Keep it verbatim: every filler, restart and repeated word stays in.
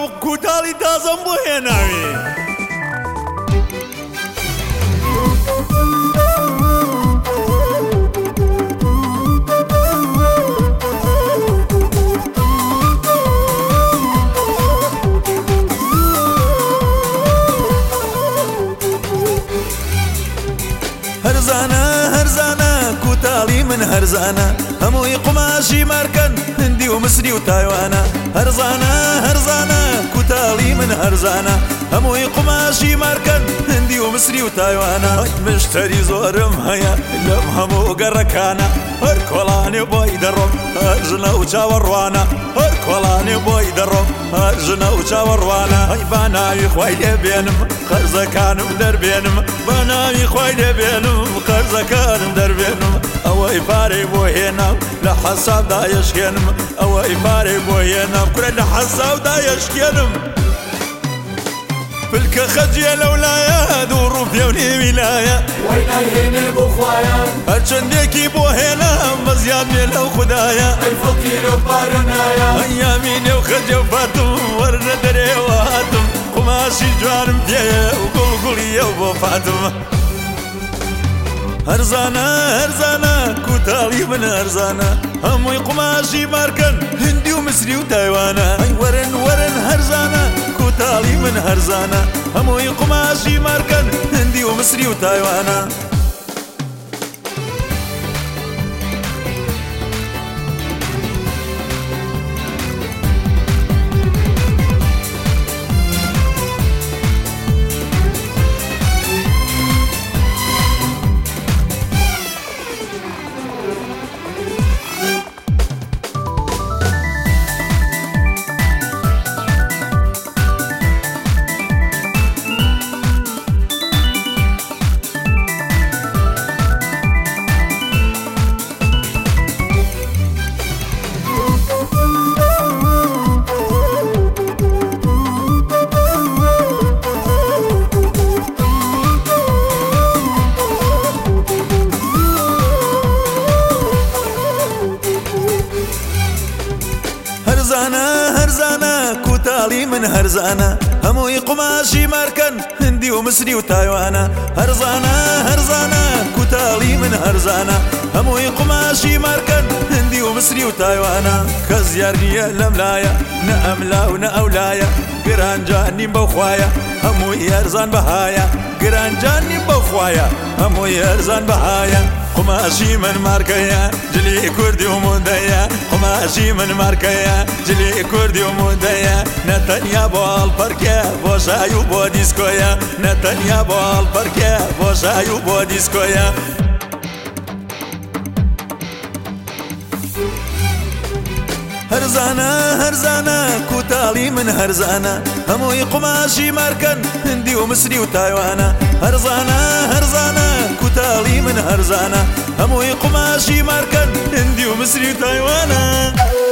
کوتاڵی تازەم بۆ هێناوێ هەرزانە هەرزانە کوتاڵی من هەرزانە هەمووی قوماشی مارکەن هندی و مسری و تایوانە هەرزانە هەرزانە کوتاڵی من هەرزانە هەمووی قوماشی مارکەن هندی و مسری و تایوانە مشتری زۆرم هەیە لەم هەموو گەڕەکانە هەر کۆڵانێ بۆی دەڕۆم هەر ژنە و چاوەڕوانە هەر کۆڵانێ بۆی دەڕۆم هەر ژنە و چاوەڕوانە هەی با ناوی خوای لێبێنم قەرزەکانم دەربێنم با ناوی خوای لێبێنم قەرزەکانم دەربێنم ئەوەی پارەی بۆ هێنام لە حەسابدا یەشکێنم ئەوەی پارەی بۆ هێنام کورە لە حەسابدا یەشکێنم پلکە خەجیە لەولایە دوو ڕووپێ و نێویلایە وای نایهێنێ بۆ خوایە هەرچەندێکی بۆ هێنام بەزیاد بێ لەو خودایە ئەی فەقیرە و پارە نایە ئەیامی نێو خەجە و فاتم وەرنە دەرێوە هاتم قوماشی جوانم پێیە و گوڵگوڵیە و بۆ فاتم هەرزانە هەرزانە کوتاڵی من هەرزانە هەمووی قوماشی مارکەن هندی و مسری و تایوانە ئەی وەرن وەرن هەرزانە کوتاڵی من هەرزانە هەمووی قوماشی مارکەن هندی و مسری و تایوانە هەرزانە هەرزانە کوتاڵی من هەرزانە هەمووی قوماشی مارکەن هندی و مسری و تایوانە هەرزانە هەرزانە کوتاڵی من هەرزانە هەمووی قوماشی مارکەن هندی و مسری و تایوانە کەس یار نییە لەم لایە نە ئەملا و نە ئەولایە گرانجان نیم بەو خوایە هەمووی هەرزان بەهایە گرانجان نیم بەو خوایە هەمووی هەرزان بەهایە قماشی من مارکەیە جلی کوردی و موندەیە قماشی من مارکەیە جلی کوردی و موندەیە نەتەنیا بۆ هەڵپەرکە بۆ شای و بۆ دیسکۆیە نەتەنیا بۆ هەڵپەرکە بۆ شای و بۆ دیسکۆیە هەرزانە هەرزانە کوتاڵی من هەرزانە هەمووی قوماشی مارکەن هندی و مسری و تایوانە هەرزانە هەرزانە کوتاڵی من هەرزانە هەمووی قوماشی مارکەن هندی و مسری و تایوانە